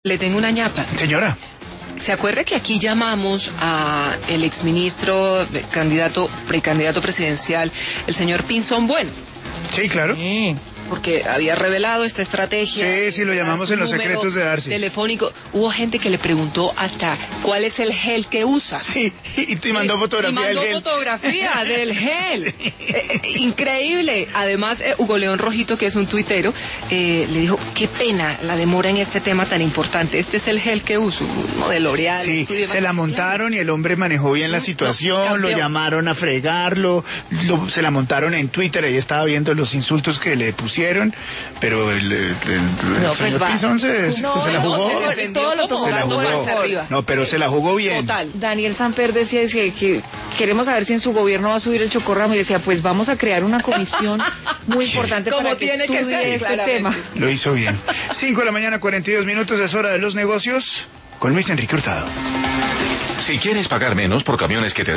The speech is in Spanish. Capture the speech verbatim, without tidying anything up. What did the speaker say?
Le tengo una ñapa. Señora. ¿Se acuerda que aquí llamamos a el exministro, candidato, precandidato presidencial, el señor Pinzón Bueno? Sí, claro. Sí. Porque había revelado esta estrategia. Sí, sí, lo llamamos en los secretos de Darcy. Telefónico. Hubo gente que le preguntó hasta cuál es el gel que usa. Sí, y te sí, mandó fotografía y mandó del gel. fotografía del gel. Sí. Eh, increíble. Además, eh, Hugo León Rojito, que es un tuitero, eh, le dijo, qué pena la demora en este tema tan importante. Este es el gel que uso, uno de L'Oreal. Sí, se la montaron y el hombre manejó bien la situación, no, lo llamaron a fregarlo, lo, se la montaron en Twitter, ahí estaba viendo los insultos que le pusieron. Pero el, el, el, no, el pues señor Pinzón se, no, se la jugó. No, se todo lo tomó se la jugó. No, pero se la jugó bien. Total. Daniel Samper decía que, que queremos saber si en su gobierno va a subir el chocorramo y decía, pues vamos a crear una comisión muy importante Como para que tiene que estudie ser, este claramente. tema. Lo hizo bien. cinco de la mañana, cuarenta y dos minutos, es hora de los negocios con Luis Enrique Hurtado. Si quieres pagar menos por camiones que te